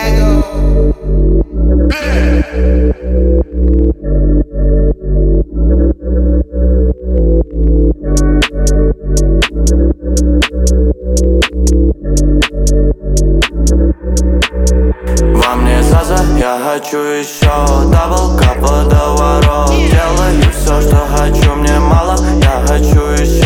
Во мне заза, я хочу еще дабл кап водоворот. Делаю все, что хочу, мне мало, я хочу еще.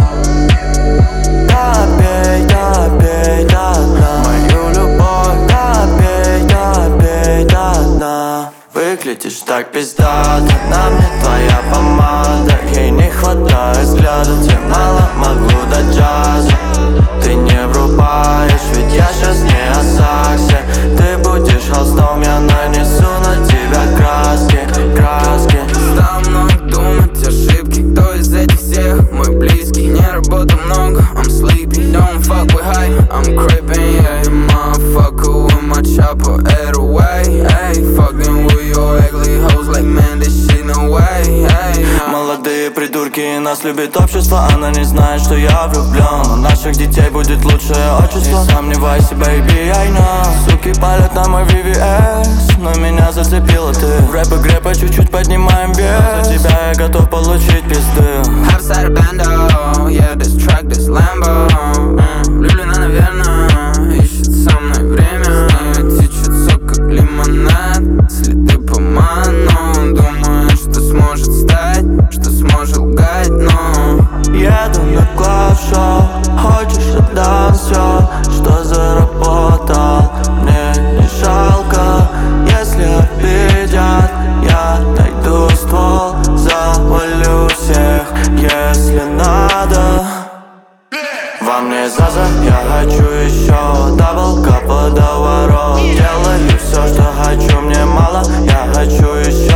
Допей до дна мою любовь, допей до дна. Выглядишь так пиздато, на мне твоя помада. Ей не хватает взгляда, тебе мало могу дать джаза. Ты не врубаешь, ведь я сейчас не о саксе. Ты будешь холстом, я нанесу на тебя краски. Стал много думать ошибки, кто из этих всех мой близкий. Не работы много, I'm sleepy, don't fuck with high, I'm creeping. Yeah, you motherfucker with my chopper, 808. Hey, fucking with your ugly hoes like man, this shit no way. Hey, молодые придурки, нас любит общество. Она не знает, что я влюблен. У наших детей будет лучшее отчество. Не сомневайся, baby, I know. Суки палят на мой VVS, но меня зацепила ты. В рэп-игре по чуть-чуть поднимаем вес. За тебя я готов получить пизды. Outside of bando, yeah, this track, this Lambo. Влюблена, наверное, ищет со мной время. Течет сок, как лимонад, следы поману. Думаю, что сможет стать, что сможет лгать, но еду на клаб-шоу, хочешь отдам все, что заработал. Мне не жалко, если обидят, я найду ствол, завалю всех, если надо. Во мне заза, я хочу еще дабл кап водоворот. Делаю все, что хочу, мне мало, я хочу еще.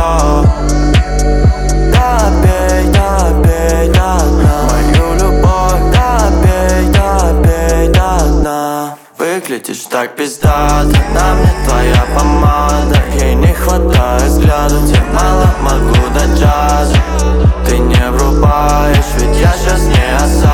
Допей до дна мою любовь, допей до дна. Выглядишь так пиздато, на мне твоя помада. Ей не хватает взгляда, тебе мало могу дать джаза. Ты не врубаешь, ведь я сейчас не